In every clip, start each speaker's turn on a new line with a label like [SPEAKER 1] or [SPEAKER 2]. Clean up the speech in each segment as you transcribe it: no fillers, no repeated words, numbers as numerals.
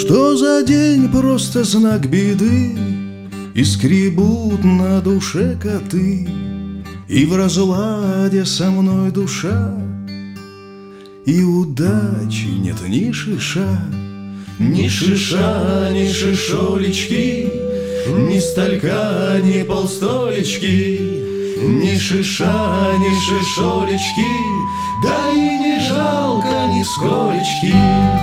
[SPEAKER 1] Что за день, просто знак беды, и скребут на душе коты, и в разладе со мной душа, и удачи нет ни шиша, ни шиша, ни шишолечки, ни сталька, ни полстолечки, ни шиша, ни шишолечки, да и не жалко нисколечки.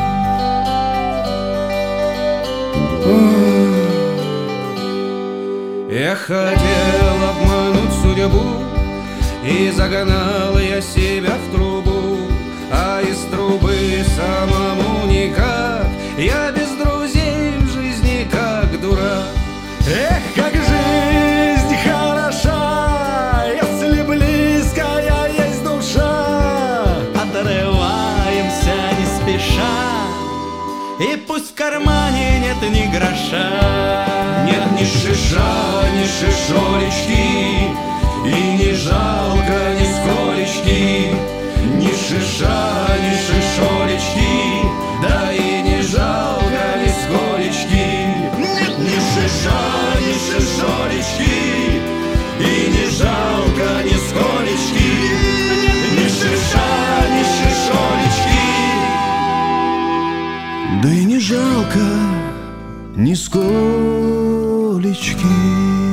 [SPEAKER 2] Я хотел обмануть судьбу, и загнал я себя в трубу, а из трубы самому никак. Я без друзей в жизни как дурак.
[SPEAKER 3] Эх, как жизнь хороша, если близкая есть душа. Отрываемся не спеша, и пусть в кармане нет ни гроша.
[SPEAKER 2] Нет ни шиша, ни шишолечки, и не жалко нисколечки. Ни шиша, ни шишолечки, да и не жалко нисколечки. Нет ни шиша, ни шишолечки, и не жалко нисколечки. Ни шиша, ни шишолечки.
[SPEAKER 1] Да и не жалко нисколечки.